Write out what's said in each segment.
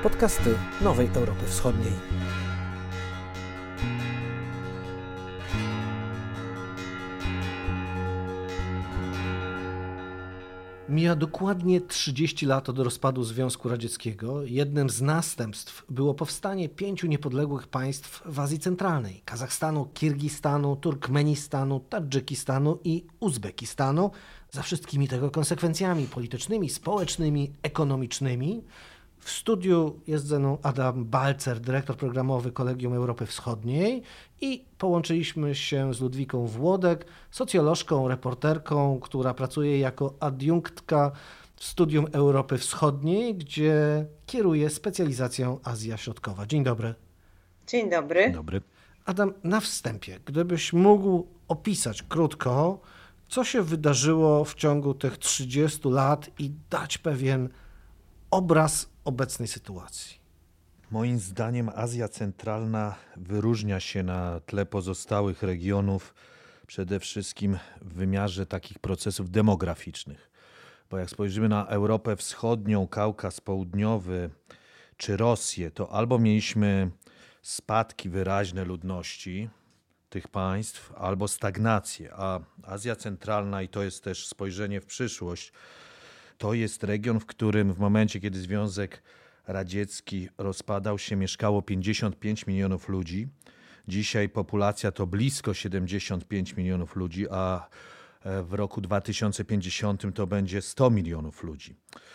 podcasty Nowej Europy Wschodniej. Mija dokładnie 30 lat od rozpadu Związku Radzieckiego. Jednym z następstw było powstanie 5 niepodległych państw w Azji Centralnej: Kazachstanu, Kirgistanu, Turkmenistanu, Tadżykistanu i Uzbekistanu, za wszystkimi tego konsekwencjami politycznymi, społecznymi, ekonomicznymi. W studiu jest ze mną Adam Balcer, dyrektor programowy Kolegium Europy Wschodniej, i połączyliśmy się z Ludwiką Włodek, socjolożką, reporterką, która pracuje jako adiunktka w Studium Europy Wschodniej, gdzie kieruje specjalizacją Azja Środkowa. Dzień dobry. Dzień dobry. Dzień dobry. Adam, na wstępie, gdybyś mógł opisać krótko, co się wydarzyło w ciągu tych 30 lat i dać pewien obraz obecnej sytuacji. Moim zdaniem Azja Centralna wyróżnia się na tle pozostałych regionów przede wszystkim w wymiarze takich procesów demograficznych. Bo jak spojrzymy na Europę Wschodnią, Kaukaz Południowy czy Rosję, to albo mieliśmy spadki wyraźne ludności tych państw, albo stagnację. A Azja Centralna, i to jest też spojrzenie w przyszłość, to jest region, w którym w momencie, kiedy Związek Radziecki rozpadał się, mieszkało 55 milionów ludzi. Dzisiaj populacja to blisko 75 milionów ludzi, a w roku 2050 to będzie 100 milionów ludzi.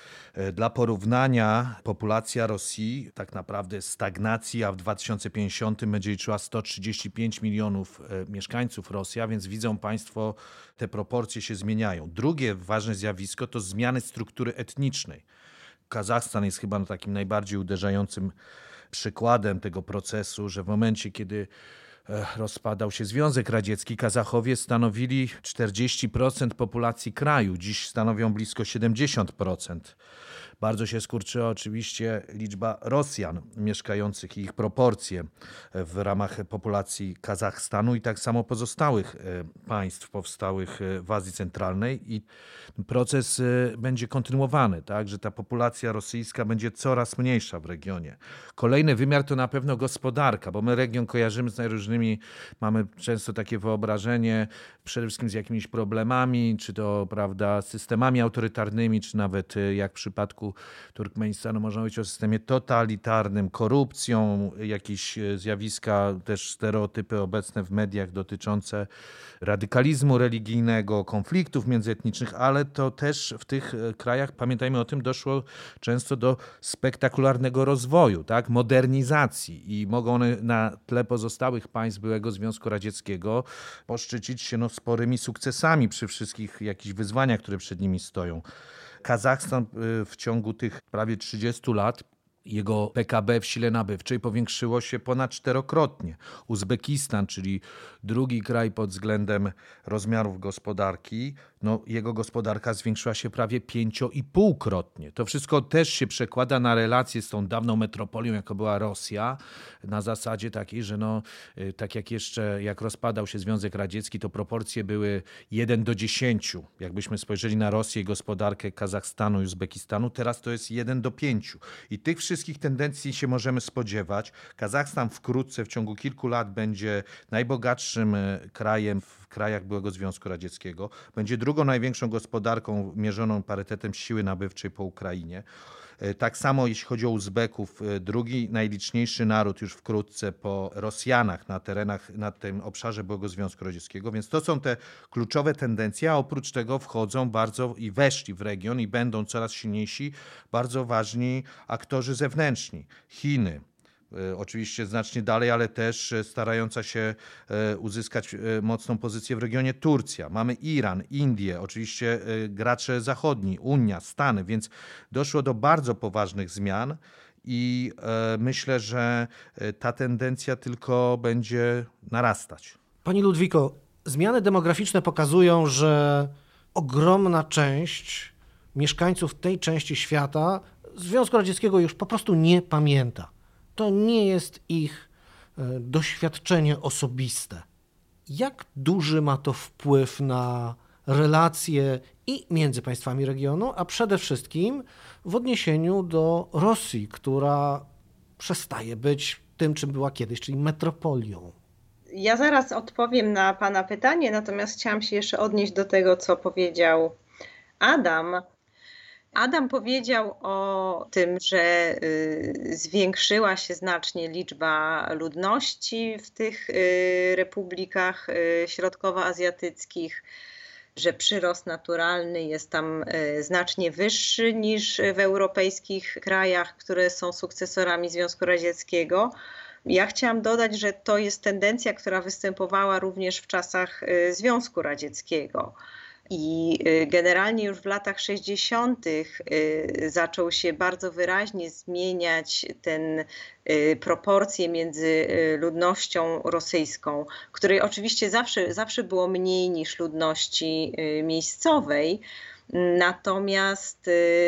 Dla porównania populacja Rosji tak naprawdę stagnacji, a w 2050 będzie liczyła 135 milionów mieszkańców Rosji, a więc widzą Państwo, te proporcje się zmieniają. Drugie ważne zjawisko to zmiany struktury etnicznej. Kazachstan jest chyba takim najbardziej uderzającym przykładem tego procesu, że w momencie, kiedy rozpadał się Związek Radziecki, Kazachowie stanowili 40% populacji kraju. Dziś stanowią blisko 70%. Bardzo się skurczyła oczywiście liczba Rosjan mieszkających i ich proporcje w ramach populacji Kazachstanu i tak samo pozostałych państw powstałych w Azji Centralnej. I proces będzie kontynuowany, tak, że ta populacja rosyjska będzie coraz mniejsza w regionie. Kolejny wymiar to na pewno gospodarka, bo my region kojarzymy z najróżnymi, mamy często takie wyobrażenie, przede wszystkim z jakimiś problemami, czy to, prawda, systemami autorytarnymi, czy nawet jak w przypadku Turkmenistanu można mówić o systemie totalitarnym, korupcją, jakieś zjawiska, też stereotypy obecne w mediach dotyczące radykalizmu religijnego, konfliktów międzyetnicznych, ale to też w tych krajach, pamiętajmy o tym, doszło często do spektakularnego rozwoju, tak, modernizacji, i mogą one na tle pozostałych państw byłego Związku Radzieckiego poszczycić się sporymi sukcesami przy wszystkich jakichś wyzwaniach, które przed nimi stoją. Kazachstan w ciągu tych prawie 30 lat, jego PKB w sile nabywczej powiększyło się ponad 4-krotnie. Uzbekistan, czyli drugi kraj pod względem rozmiarów gospodarki, jego gospodarka zwiększyła się prawie 5,5-krotnie. To wszystko też się przekłada na relacje z tą dawną metropolią, jaką była Rosja, na zasadzie takiej, że tak jak rozpadał się Związek Radziecki, to proporcje były 1:10. Jakbyśmy spojrzeli na Rosję i gospodarkę Kazachstanu i Uzbekistanu, teraz to jest 1:5. I tych wszystkich tendencji się możemy spodziewać. Kazachstan wkrótce, w ciągu kilku lat, będzie najbogatszym krajem w krajach byłego Związku Radzieckiego. Będzie drugą największą gospodarką mierzoną parytetem siły nabywczej po Ukrainie. Tak samo jeśli chodzi o Uzbeków, drugi najliczniejszy naród już wkrótce po Rosjanach na tym obszarze byłego Związku Radzieckiego. Więc to są te kluczowe tendencje, a oprócz tego wchodzą bardzo i weszli w region i będą coraz silniejsi bardzo ważni aktorzy zewnętrzni. Chiny. Oczywiście znacznie dalej, ale też starająca się uzyskać mocną pozycję w regionie Turcja. Mamy Iran, Indię, oczywiście gracze zachodni, Unia, Stany, więc doszło do bardzo poważnych zmian i myślę, że ta tendencja tylko będzie narastać. Pani Ludwiko, zmiany demograficzne pokazują, że ogromna część mieszkańców tej części świata Związku Radzieckiego już po prostu nie pamięta. To nie jest ich doświadczenie osobiste. Jak duży ma to wpływ na relacje i między państwami regionu, a przede wszystkim w odniesieniu do Rosji, która przestaje być tym, czym była kiedyś, czyli metropolią. Ja zaraz odpowiem na Pana pytanie, natomiast chciałam się jeszcze odnieść do tego, co powiedział Adam. Adam powiedział o tym, że zwiększyła się znacznie liczba ludności w tych republikach środkowoazjatyckich, że przyrost naturalny jest tam znacznie wyższy niż w europejskich krajach, które są sukcesorami Związku Radzieckiego. Ja chciałam dodać, że to jest tendencja, która występowała również w czasach Związku Radzieckiego. I generalnie już w latach 60. zaczął się bardzo wyraźnie zmieniać ten proporcje między ludnością rosyjską, której oczywiście zawsze było mniej niż ludności miejscowej, natomiast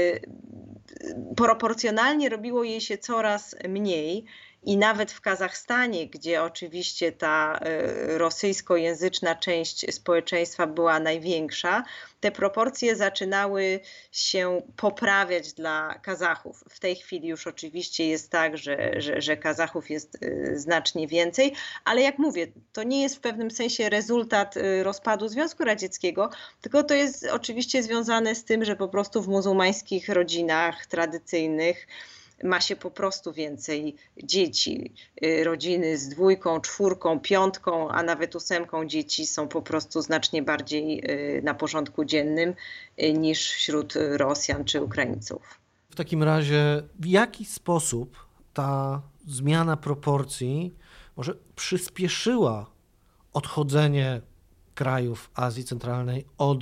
proporcjonalnie robiło jej się coraz mniej. I nawet w Kazachstanie, gdzie oczywiście ta rosyjskojęzyczna część społeczeństwa była największa, te proporcje zaczynały się poprawiać dla Kazachów. W tej chwili już oczywiście jest tak, że Kazachów jest znacznie więcej, ale jak mówię, to nie jest w pewnym sensie rezultat rozpadu Związku Radzieckiego, tylko to jest oczywiście związane z tym, że po prostu w muzułmańskich rodzinach tradycyjnych ma się po prostu więcej dzieci. Rodziny z 2, 4, 5, a nawet 8 dzieci są po prostu znacznie bardziej na porządku dziennym niż wśród Rosjan czy Ukraińców. W takim razie w jaki sposób ta zmiana proporcji może przyspieszyła odchodzenie krajów Azji Centralnej od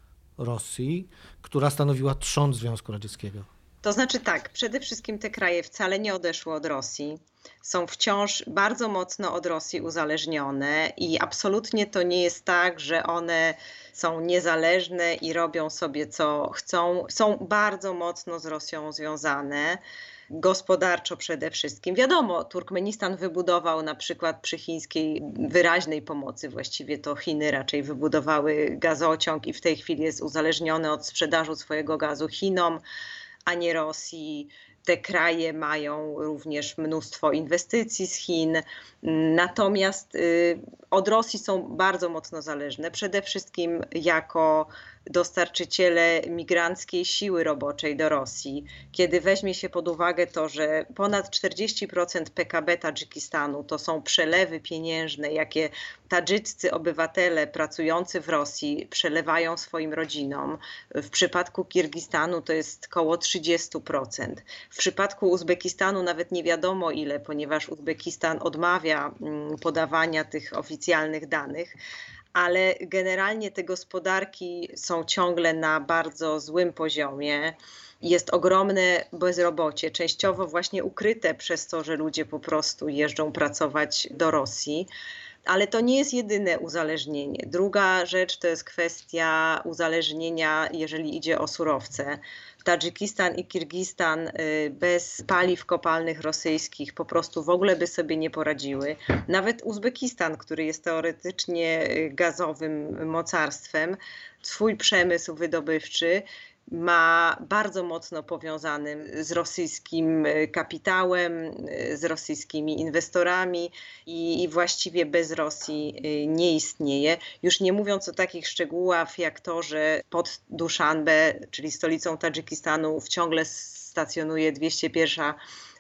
Rosji, która stanowiła trzon Związku Radzieckiego? To znaczy tak, przede wszystkim te kraje wcale nie odeszły od Rosji, są wciąż bardzo mocno od Rosji uzależnione i absolutnie to nie jest tak, że one są niezależne i robią sobie co chcą. Są bardzo mocno z Rosją związane. Gospodarczo przede wszystkim. Wiadomo, Turkmenistan wybudował na przykład przy chińskiej wyraźnej pomocy, właściwie to Chiny raczej wybudowały gazociąg i w tej chwili jest uzależniony od sprzedaży swojego gazu Chinom, a nie Rosji. Te kraje mają również mnóstwo inwestycji z Chin, natomiast od Rosji są bardzo mocno zależne, przede wszystkim jako dostarczyciele migranckiej siły roboczej do Rosji. Kiedy weźmie się pod uwagę to, że ponad 40% PKB Tadżykistanu to są przelewy pieniężne, jakie tadżyccy obywatele pracujący w Rosji przelewają swoim rodzinom. W przypadku Kirgistanu to jest około 30%. W przypadku Uzbekistanu nawet nie wiadomo ile, ponieważ Uzbekistan odmawia podawania tych oficjalnych danych. Ale generalnie te gospodarki są ciągle na bardzo złym poziomie. Jest ogromne bezrobocie, częściowo właśnie ukryte przez to, że ludzie po prostu jeżdżą pracować do Rosji. Ale to nie jest jedyne uzależnienie. Druga rzecz to jest kwestia uzależnienia, jeżeli idzie o surowce. Tadżykistan i Kirgistan bez paliw kopalnych rosyjskich po prostu w ogóle by sobie nie poradziły. Nawet Uzbekistan, który jest teoretycznie gazowym mocarstwem, swój przemysł wydobywczy ma bardzo mocno powiązanym z rosyjskim kapitałem, z rosyjskimi inwestorami i właściwie bez Rosji nie istnieje. Już nie mówiąc o takich szczegółach jak to, że pod Duszanbe, czyli stolicą Tadżykistanu, ciągle stacjonuje 201.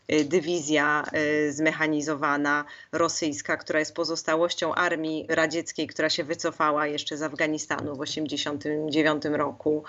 Dywizja zmechanizowana rosyjska, która jest pozostałością armii radzieckiej, która się wycofała jeszcze z Afganistanu w 1989 roku,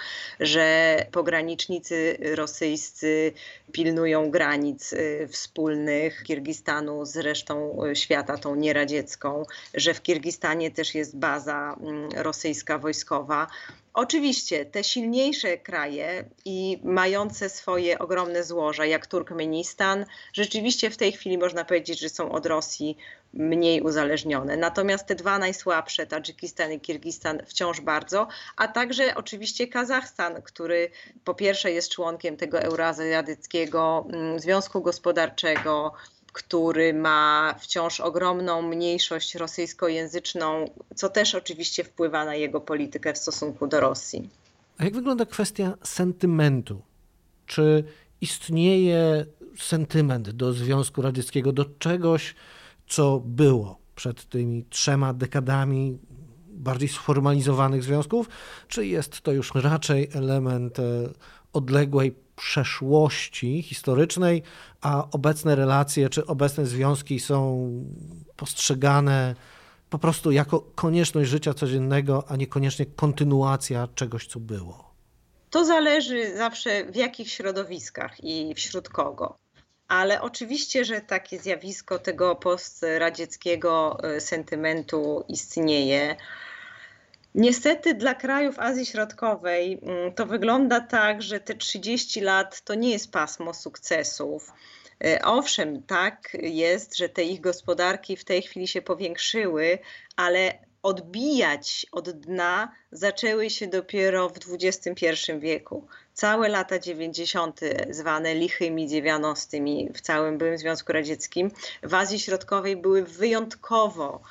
że pogranicznicy rosyjscy pilnują granic wspólnych Kirgistanu z resztą świata, tą nieradziecką, że w Kirgistanie też jest baza rosyjska wojskowa. Oczywiście te silniejsze kraje i mające swoje ogromne złoża, jak Turkmenistan, rzeczywiście w tej chwili można powiedzieć, że są od Rosji mniej uzależnione. Natomiast te dwa najsłabsze, Tadżykistan i Kirgistan, wciąż bardzo, a także oczywiście Kazachstan, który po pierwsze jest członkiem tego Euroazjatyckiego Związku Gospodarczego, który ma wciąż ogromną mniejszość rosyjskojęzyczną, co też oczywiście wpływa na jego politykę w stosunku do Rosji. A jak wygląda kwestia sentymentu? Czy istnieje sentyment do Związku Radzieckiego, do czegoś, co było przed tymi 3 dekadami bardziej sformalizowanych związków, czy jest to już raczej element odległej przeszłości historycznej, a obecne relacje czy obecne związki są postrzegane po prostu jako konieczność życia codziennego, a niekoniecznie kontynuacja czegoś, co było? To zależy zawsze w jakich środowiskach i wśród kogo. Ale oczywiście, że takie zjawisko tego postradzieckiego sentymentu istnieje. Niestety dla krajów Azji Środkowej to wygląda tak, że te 30 lat to nie jest pasmo sukcesów. Owszem, tak jest, że te ich gospodarki w tej chwili się powiększyły, ale odbijać od dna zaczęły się dopiero w XXI wieku. Całe lata 90., zwane lichymi 90. w całym byłym Związku Radzieckim, w Azji Środkowej były wyjątkowo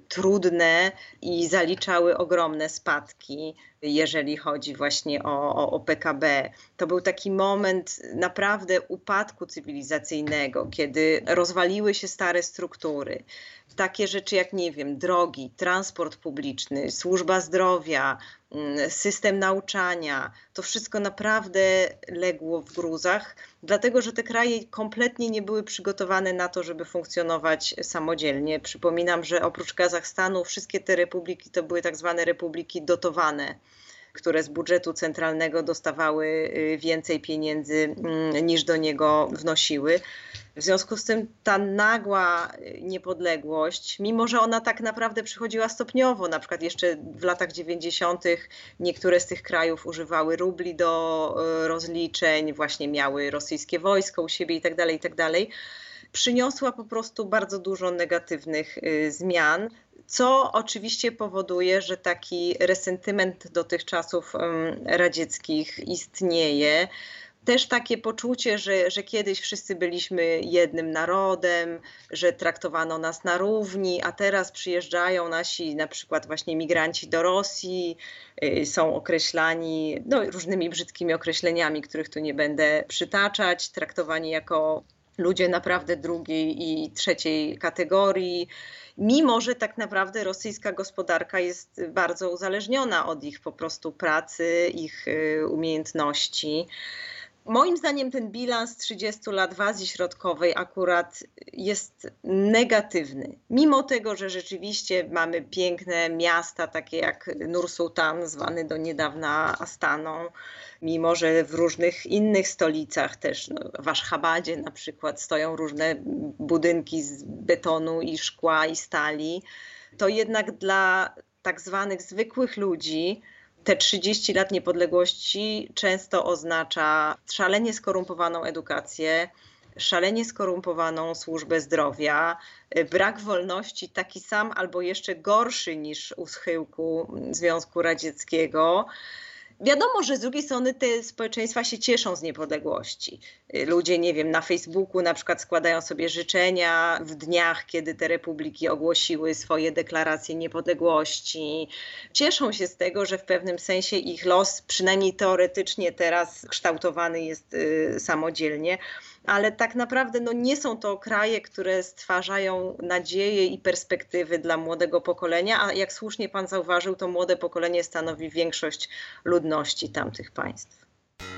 trudne i zaliczały ogromne spadki, jeżeli chodzi właśnie o PKB. To był taki moment naprawdę upadku cywilizacyjnego, kiedy rozwaliły się stare struktury. Takie rzeczy jak, nie wiem, drogi, transport publiczny, służba zdrowia, system nauczania, to wszystko naprawdę legło w gruzach, dlatego że te kraje kompletnie nie były przygotowane na to, żeby funkcjonować samodzielnie. Przypominam, że oprócz Kazachstanu wszystkie te republiki to były tak zwane republiki dotowane, które z budżetu centralnego dostawały więcej pieniędzy niż do niego wnosiły. W związku z tym ta nagła niepodległość, mimo że ona tak naprawdę przychodziła stopniowo, na przykład jeszcze w latach 90. niektóre z tych krajów używały rubli do rozliczeń, właśnie miały rosyjskie wojsko u siebie itd., przyniosła po prostu bardzo dużo negatywnych zmian, co oczywiście powoduje, że taki resentyment do tych czasów radzieckich istnieje. Też takie poczucie, że kiedyś wszyscy byliśmy jednym narodem, że traktowano nas na równi, a teraz przyjeżdżają nasi na przykład właśnie migranci do Rosji, są określani różnymi brzydkimi określeniami, których tu nie będę przytaczać, traktowani jako ludzie naprawdę drugiej i trzeciej kategorii, mimo że tak naprawdę rosyjska gospodarka jest bardzo uzależniona od ich po prostu pracy, ich umiejętności. Moim zdaniem ten bilans 30 lat w Azji Środkowej akurat jest negatywny. Mimo tego, że rzeczywiście mamy piękne miasta, takie jak Nur-Sultan, zwany do niedawna Astaną, mimo że w różnych innych stolicach też, w Aszchabadzie na przykład stoją różne budynki z betonu i szkła i stali, to jednak dla tak zwanych zwykłych ludzi te 30 lat niepodległości często oznacza szalenie skorumpowaną edukację, szalenie skorumpowaną służbę zdrowia, brak wolności taki sam albo jeszcze gorszy niż u schyłku Związku Radzieckiego. Wiadomo, że z drugiej strony te społeczeństwa się cieszą z niepodległości. Ludzie, nie wiem, na Facebooku na przykład składają sobie życzenia w dniach, kiedy te republiki ogłosiły swoje deklaracje niepodległości. Cieszą się z tego, że w pewnym sensie ich los, przynajmniej teoretycznie teraz kształtowany jest samodzielnie. Ale tak naprawdę nie są to kraje, które stwarzają nadzieję i perspektywy dla młodego pokolenia, a jak słusznie pan zauważył, to młode pokolenie stanowi większość ludności tamtych państw.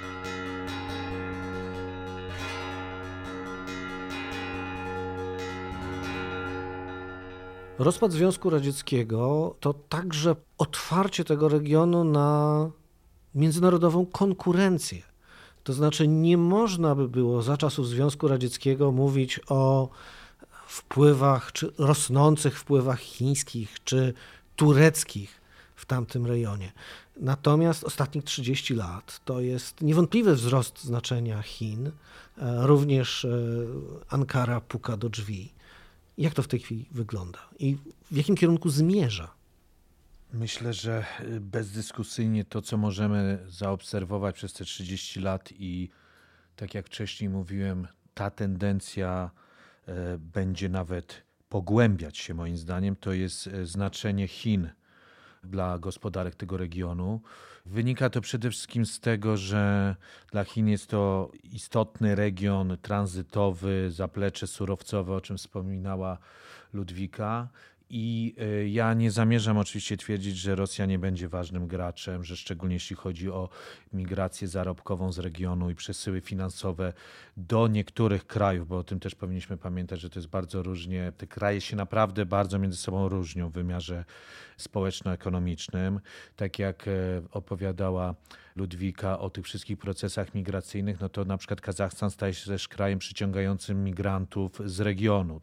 Rozpad Związku Radzieckiego to także otwarcie tego regionu na międzynarodową konkurencję. To znaczy nie można by było za czasów Związku Radzieckiego mówić o wpływach, czy rosnących wpływach chińskich, czy tureckich w tamtym rejonie. Natomiast ostatnich 30 lat to jest niewątpliwy wzrost znaczenia Chin. Również Ankara puka do drzwi. Jak to w tej chwili wygląda i w jakim kierunku zmierza? Myślę, że bezdyskusyjnie to, co możemy zaobserwować przez te 30 lat i tak jak wcześniej mówiłem, ta tendencja będzie nawet pogłębiać się moim zdaniem, to jest znaczenie Chin dla gospodarek tego regionu. Wynika to przede wszystkim z tego, że dla Chin jest to istotny region tranzytowy, zaplecze surowcowe, o czym wspominała Ludwika. I ja nie zamierzam oczywiście twierdzić, że Rosja nie będzie ważnym graczem, że szczególnie jeśli chodzi o migrację zarobkową z regionu i przesyły finansowe do niektórych krajów, bo o tym też powinniśmy pamiętać, że to jest bardzo różnie. Te kraje się naprawdę bardzo między sobą różnią w wymiarze społeczno-ekonomicznym. Tak jak opowiadała Ludwika o tych wszystkich procesach migracyjnych, no to na przykład Kazachstan staje się też krajem przyciągającym migrantów z regionu,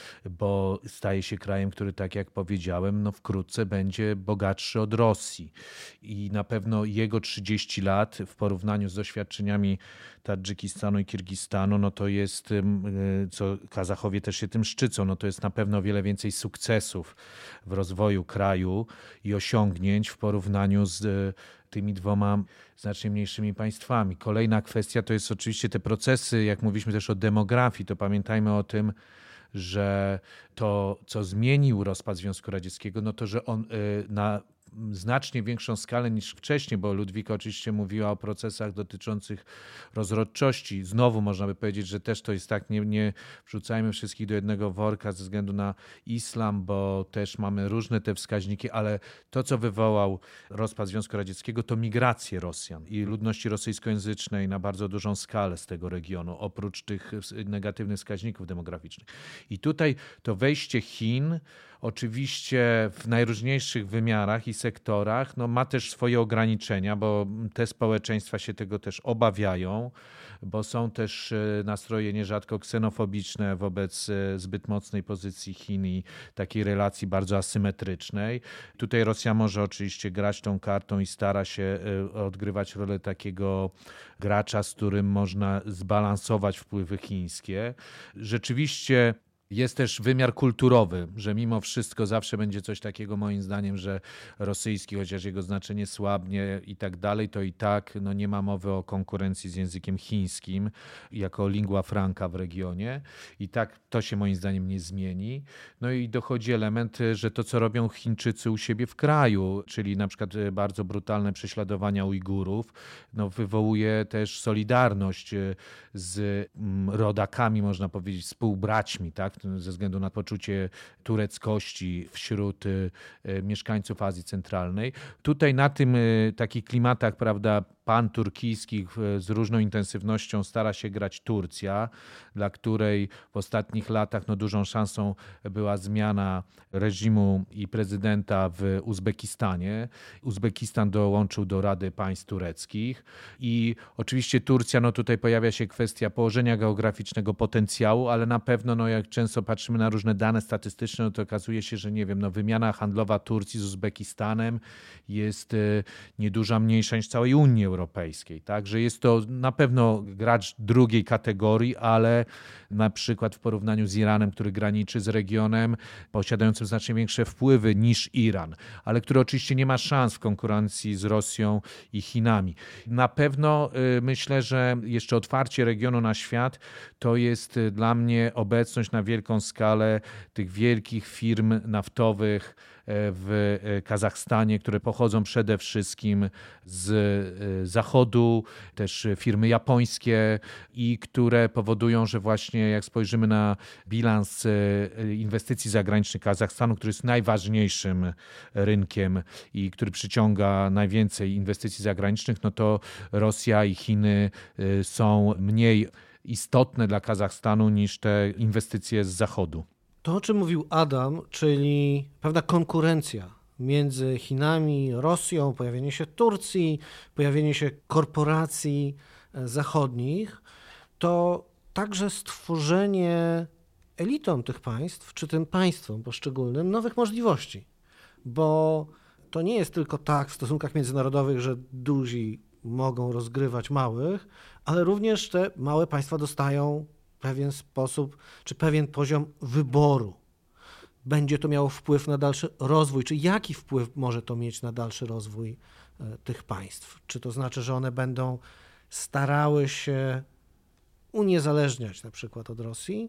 bo staje się krajem, który, tak jak powiedziałem, no wkrótce będzie bogatszy od Rosji. I na pewno jego 30 lat w porównaniu z doświadczeniami Tadżykistanu i Kirgistanu, no to jest, co Kazachowie też się tym szczycą, no to jest na pewno o wiele więcej sukcesów w rozwoju kraju i osiągnięć w porównaniu z tymi dwoma znacznie mniejszymi państwami. Kolejna kwestia to jest oczywiście te procesy, jak mówiliśmy też o demografii, to pamiętajmy o tym, że to, co zmienił rozpad Związku Radzieckiego, no to, że on na znacznie większą skalę niż wcześniej, bo Ludwika oczywiście mówiła o procesach dotyczących rozrodczości. Znowu można by powiedzieć, że też to jest tak, nie wrzucajmy wszystkich do jednego worka ze względu na islam, bo też mamy różne te wskaźniki, ale to, co wywołał rozpad Związku Radzieckiego, to migracje Rosjan i ludności rosyjskojęzycznej na bardzo dużą skalę z tego regionu, oprócz tych negatywnych wskaźników demograficznych. I tutaj to wejście Chin oczywiście w najróżniejszych wymiarach i sektorach no, ma też swoje ograniczenia, bo te społeczeństwa się tego też obawiają, bo są też nastroje nierzadko ksenofobiczne wobec zbyt mocnej pozycji Chin i takiej relacji bardzo asymetrycznej. Tutaj Rosja może oczywiście grać tą kartą i stara się odgrywać rolę takiego gracza, z którym można zbalansować wpływy chińskie. Rzeczywiście jest też wymiar kulturowy, że mimo wszystko zawsze będzie coś takiego moim zdaniem, że rosyjski, chociaż jego znaczenie słabnie i tak dalej, to i tak no nie ma mowy o konkurencji z językiem chińskim jako lingua franca w regionie i tak to się moim zdaniem nie zmieni. No i dochodzi element, że to co robią Chińczycy u siebie w kraju, czyli na przykład bardzo brutalne prześladowania Ujgurów, no wywołuje też solidarność z rodakami, można powiedzieć, współbraćmi, tak? Ze względu na poczucie tureckości wśród mieszkańców Azji Centralnej. Tutaj na tym takich klimatach, prawda, panturkijskich z różną intensywnością stara się grać Turcja, dla której w ostatnich latach no, dużą szansą była zmiana reżimu i prezydenta w Uzbekistanie. Uzbekistan dołączył do Rady Państw Tureckich i oczywiście Turcja, no tutaj pojawia się kwestia położenia geograficznego potencjału, ale na pewno, no jak często patrzymy na różne dane statystyczne, no to okazuje się, że nie wiem, no wymiana handlowa Turcji z Uzbekistanem jest nieduża mniejsza niż całej Unii Europejskiej. Także jest to na pewno gracz drugiej kategorii, ale na przykład w porównaniu z Iranem, który graniczy z regionem, posiadającym znacznie większe wpływy niż Iran, ale który oczywiście nie ma szans w konkurencji z Rosją i Chinami. Na pewno myślę, że jeszcze otwarcie regionu na świat to jest dla mnie obecność na wielką skalę tych wielkich firm naftowych w Kazachstanie, które pochodzą przede wszystkim z zachodu, też firmy japońskie i które powodują, że właśnie jak spojrzymy na bilans inwestycji zagranicznych Kazachstanu, który jest najważniejszym rynkiem i który przyciąga najwięcej inwestycji zagranicznych, no to Rosja i Chiny są mniej istotne dla Kazachstanu niż te inwestycje z zachodu. To, o czym mówił Adam, czyli pewna konkurencja między Chinami, Rosją, pojawienie się Turcji, pojawienie się korporacji zachodnich, to także stworzenie elitom tych państw, czy tym państwom poszczególnym, nowych możliwości. Bo to nie jest tylko tak w stosunkach międzynarodowych, że duzi mogą rozgrywać małych, ale również te małe państwa dostają pewien sposób, czy pewien poziom wyboru. Będzie to miało wpływ na dalszy rozwój, czy jaki wpływ może to mieć na dalszy rozwój tych państw? Czy to znaczy, że one będą starały się uniezależniać na przykład od Rosji,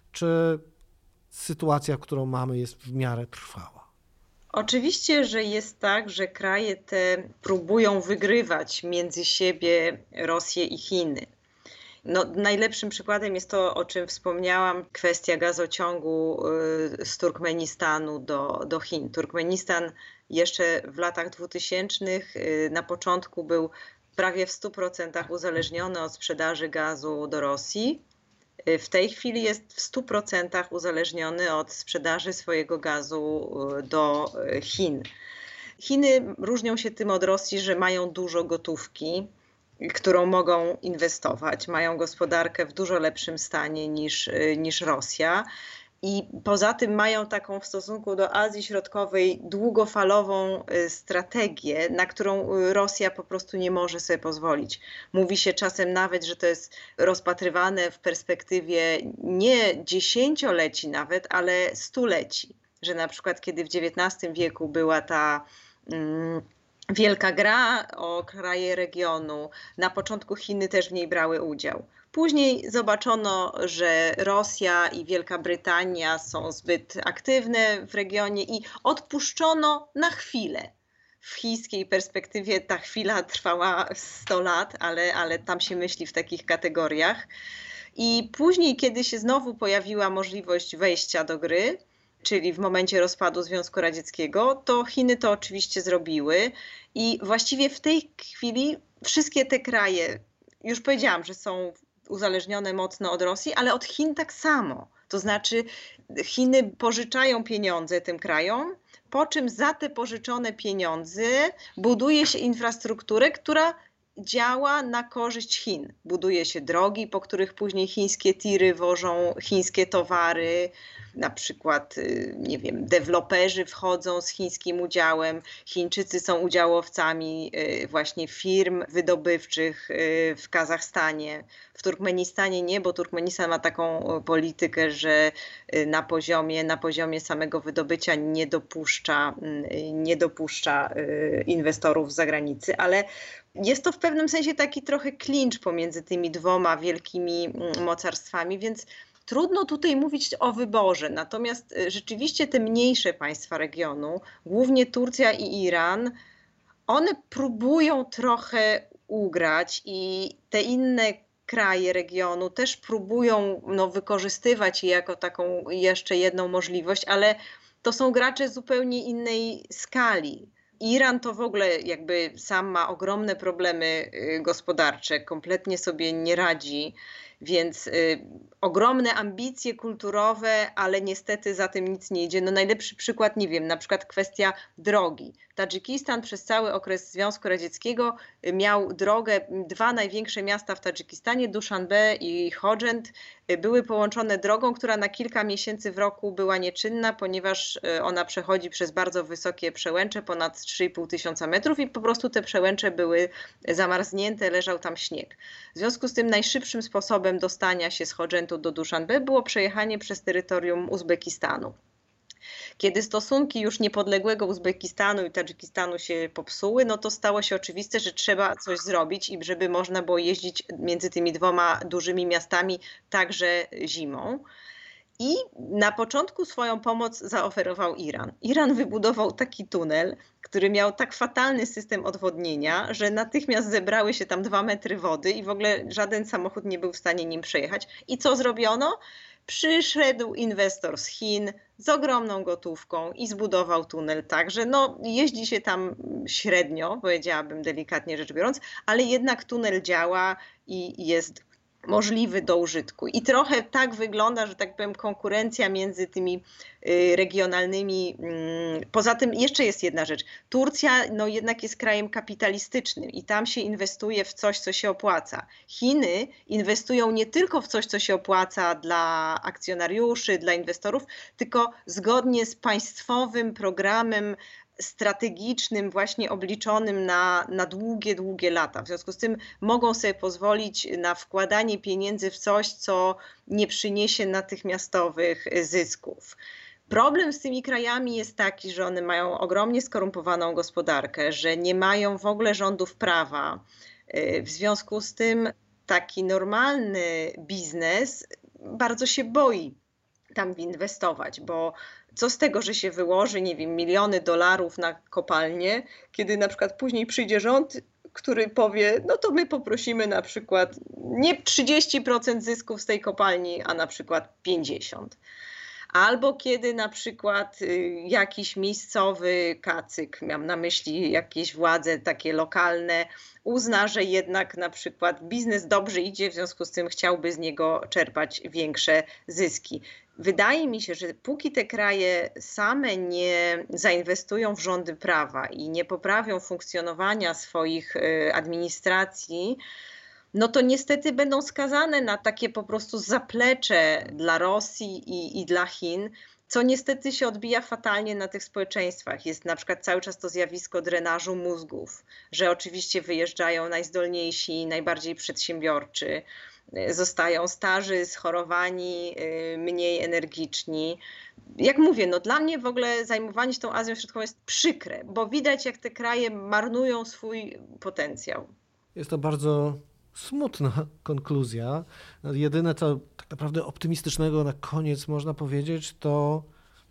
czy sytuacja, którą mamy, jest w miarę trwała? Oczywiście, że jest tak, że kraje te próbują wygrywać między siebie Rosję i Chiny. No, najlepszym przykładem jest to, o czym wspomniałam, kwestia gazociągu z Turkmenistanu do Chin. Turkmenistan jeszcze w latach 2000 na początku był prawie w 100% uzależniony od sprzedaży gazu do Rosji. W tej chwili jest w 100% uzależniony od sprzedaży swojego gazu do Chin. Chiny różnią się tym od Rosji, że mają dużo gotówki, którą mogą inwestować. Mają gospodarkę w dużo lepszym stanie niż Rosja. I poza tym mają taką w stosunku do Azji Środkowej długofalową strategię, na którą Rosja po prostu nie może sobie pozwolić. Mówi się czasem nawet, że to jest rozpatrywane w perspektywie nie dziesięcioleci nawet, ale stuleci. Że na przykład kiedy w XIX wieku była ta wielka gra o kraje regionu, na początku Chiny też w niej brały udział. Później zobaczono, że Rosja i Wielka Brytania są zbyt aktywne w regionie i odpuszczono na chwilę. W chińskiej perspektywie ta chwila trwała 100 lat, ale tam się myśli w takich kategoriach. I później, kiedy się znowu pojawiła możliwość wejścia do gry, czyli w momencie rozpadu Związku Radzieckiego, to Chiny to oczywiście zrobiły i właściwie w tej chwili wszystkie te kraje, już powiedziałam, że są uzależnione mocno od Rosji, ale od Chin tak samo. To znaczy Chiny pożyczają pieniądze tym krajom, po czym za te pożyczone pieniądze buduje się infrastrukturę, która działa na korzyść Chin. Buduje się drogi, po których później chińskie tiry wożą chińskie towary, na przykład, nie wiem, deweloperzy wchodzą z chińskim udziałem, Chińczycy są udziałowcami właśnie firm wydobywczych w Kazachstanie. W Turkmenistanie nie, bo Turkmenistan ma taką politykę, że na poziomie samego wydobycia nie dopuszcza inwestorów z zagranicy, ale jest to w pewnym sensie taki trochę klincz pomiędzy tymi dwoma wielkimi mocarstwami, więc trudno tutaj mówić o wyborze. Natomiast rzeczywiście te mniejsze państwa regionu, głównie Turcja i Iran, one próbują trochę ugrać i te inne kraje regionu też próbują wykorzystywać je jako taką jeszcze jedną możliwość, ale to są gracze zupełnie innej skali. Iran to w ogóle jakby sam ma ogromne problemy gospodarcze, kompletnie sobie nie radzi, więc ogromne ambicje kulturowe, ale niestety za tym nic nie idzie. No najlepszy przykład, nie wiem, na przykład kwestia drogi. Tadżykistan przez cały okres Związku Radzieckiego miał drogę, dwa największe miasta w Tadżykistanie, Duszanbe i Chodżent, były połączone drogą, która na kilka miesięcy w roku była nieczynna, ponieważ ona przechodzi przez bardzo wysokie przełęcze, ponad 3,5 tysiąca metrów i po prostu te przełęcze były zamarznięte, leżał tam śnieg. W związku z tym najszybszym sposobem dostania się z Chodżentu do Duszanbe było przejechanie przez terytorium Uzbekistanu. Kiedy stosunki już niepodległego Uzbekistanu i Tadżykistanu się popsuły, no to stało się oczywiste, że trzeba coś zrobić i żeby można było jeździć między tymi dwoma dużymi miastami także zimą. I na początku swoją pomoc zaoferował Iran. Iran wybudował taki tunel, który miał tak fatalny system odwodnienia, że natychmiast zebrały się tam 2 metry wody i w ogóle żaden samochód nie był w stanie nim przejechać. I co zrobiono? Przyszedł inwestor z Chin z ogromną gotówką i zbudował tunel tak, że jeździ się tam średnio, powiedziałabym delikatnie rzecz biorąc, ale jednak tunel działa i jest możliwy do użytku. I trochę tak wygląda, że tak powiem, konkurencja między tymi regionalnymi. Poza tym jeszcze jest jedna rzecz. Turcja jednak jest krajem kapitalistycznym i tam się inwestuje w coś, co się opłaca. Chiny inwestują nie tylko w coś, co się opłaca dla akcjonariuszy, dla inwestorów, tylko zgodnie z państwowym programem strategicznym, właśnie obliczonym na długie lata. W związku z tym mogą sobie pozwolić na wkładanie pieniędzy w coś, co nie przyniesie natychmiastowych zysków. Problem z tymi krajami jest taki, że one mają ogromnie skorumpowaną gospodarkę, że nie mają w ogóle rządów prawa. W związku z tym taki normalny biznes bardzo się boi tam inwestować, bo co z tego, że się wyłoży, nie wiem, miliony dolarów na kopalnię, kiedy na przykład później przyjdzie rząd, który powie, no to my poprosimy na przykład nie 30% zysków z tej kopalni, a na przykład 50%. Albo kiedy na przykład jakiś miejscowy kacyk, miałam na myśli jakieś władze takie lokalne, uzna, że jednak na przykład biznes dobrze idzie, w związku z tym chciałby z niego czerpać większe zyski. Wydaje mi się, że póki te kraje same nie zainwestują w rządy prawa i nie poprawią funkcjonowania swoich administracji, no to niestety będą skazane na takie po prostu zaplecze dla Rosji i dla Chin, co niestety się odbija fatalnie na tych społeczeństwach. Jest na przykład cały czas to zjawisko drenażu mózgów, że oczywiście wyjeżdżają najzdolniejsi, najbardziej przedsiębiorczy, zostają starzy, schorowani, mniej energiczni. Jak mówię, no dla mnie w ogóle zajmowanie się tą Azją Środkową jest przykre, bo widać, jak te kraje marnują swój potencjał. Jest to bardzo smutna konkluzja. Jedyne, co tak naprawdę optymistycznego na koniec można powiedzieć, to,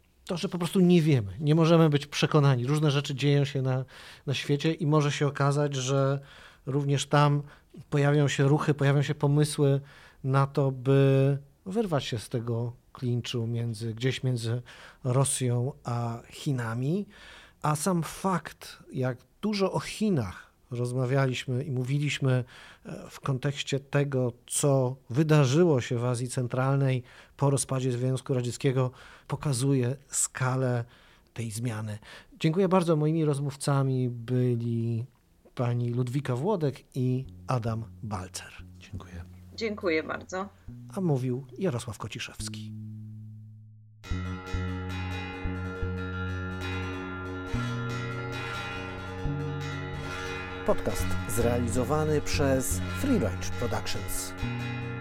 że po prostu nie wiemy. Nie możemy być przekonani. Różne rzeczy dzieją się na świecie i może się okazać, że również tam pojawią się ruchy, pojawią się pomysły na to, by wyrwać się z tego klinczu gdzieś między Rosją a Chinami. A sam fakt, jak dużo o Chinach rozmawialiśmy i mówiliśmy w kontekście tego, co wydarzyło się w Azji Centralnej po rozpadzie Związku Radzieckiego, pokazuje skalę tej zmiany. Dziękuję bardzo. Moimi rozmówcami byli pani Ludwika Włodek i Adam Balcer. Dziękuję. Dziękuję bardzo. A mówił Jarosław Kociszewski. Podcast zrealizowany przez Free Range Productions.